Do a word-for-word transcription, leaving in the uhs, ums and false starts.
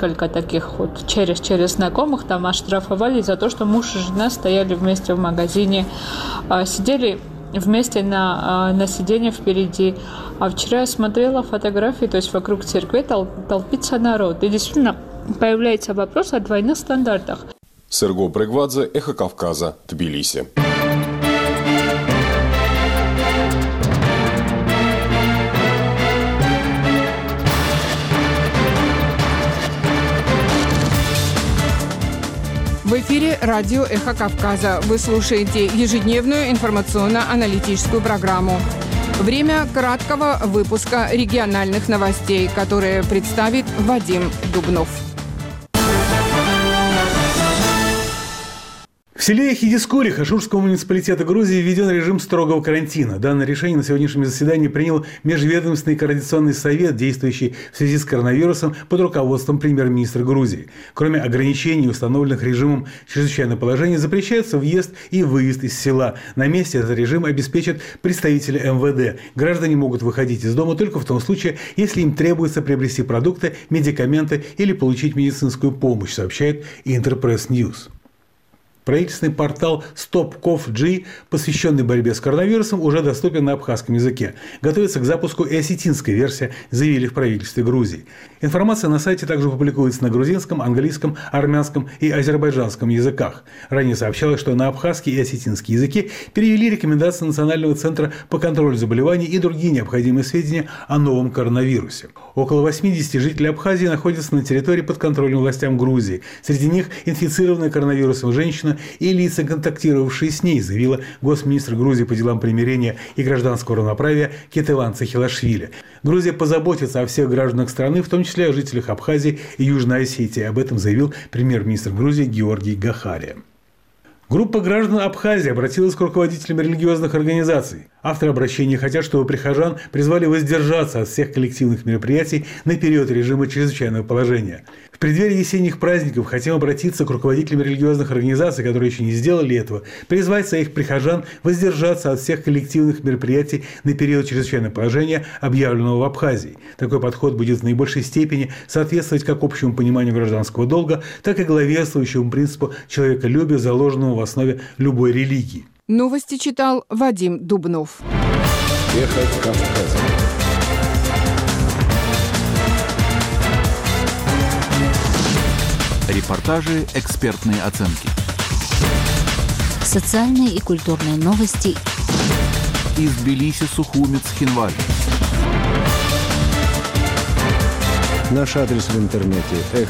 несколько таких вот через, через знакомых там оштрафовали за то, что муж и жена стояли вместе в магазине, сидели вместе на, на сиденье впереди. А вчера я смотрела фотографии, то есть вокруг церкви тол, толпится народ. И действительно появляется вопрос о двойных стандартах. Серго Брегвадзе, Эхо Кавказа, Тбилиси. В эфире радио «Эхо Кавказа». Вы слушаете ежедневную информационно-аналитическую программу. Время краткого выпуска региональных новостей, которые представит Вадим Дубнов. В селе Хидискури Хашурского муниципалитета Грузии введен режим строгого карантина. Данное решение на сегодняшнем заседании принял Межведомственный координационный совет, действующий в связи с коронавирусом под руководством премьер-министра Грузии. Кроме ограничений, установленных режимом чрезвычайного положения, запрещается въезд и выезд из села. На месте этот режим обеспечат представители эм вэ дэ. Граждане могут выходить из дома только в том случае, если им требуется приобрести продукты, медикаменты или получить медицинскую помощь, сообщает Интерпресс Ньюс. Правительственный портал StopCoV.G, посвященный борьбе с коронавирусом, уже доступен на абхазском языке. Готовится к запуску и осетинская версия, заявили в правительстве Грузии. Информация на сайте также публикуется на грузинском, английском, армянском и азербайджанском языках. Ранее сообщалось, что на абхазский и осетинский языки перевели рекомендации Национального центра по контролю заболеваний и другие необходимые сведения о новом коронавирусе. Около восьмидесяти жителей Абхазии находятся на территории подконтрольной властям Грузии. Среди них инфицированная коронавирусом женщина и лица, контактировавшие с ней, заявила госминистр Грузии по делам примирения и гражданского равноправия Кетеван Цахилашвили. Грузия позаботится о всех гражданах страны, в том числе о жителях Абхазии и Южной Осетии. Об этом заявил премьер-министр Грузии Георгий Гахария. Группа граждан Абхазии обратилась к руководителям религиозных организаций. Авторы обращения хотят, чтобы прихожан призвали воздержаться от всех коллективных мероприятий на период режима чрезвычайного положения. В преддверии весенних праздников хотим обратиться к руководителям религиозных организаций, которые еще не сделали этого, призвать своих прихожан воздержаться от всех коллективных мероприятий на период чрезвычайного положения, объявленного в Абхазии. Такой подход будет в наибольшей степени соответствовать как общему пониманию гражданского долга, так и главенствующему принципу человеколюбия, заложенному в основе любой религии. Новости читал Вадим Дубнов. Эхо Кавказа. Репортажи, экспертные оценки. Социальные и культурные новости. Из Тбилиси, Сухумец, Хинвали. Наш адрес в интернете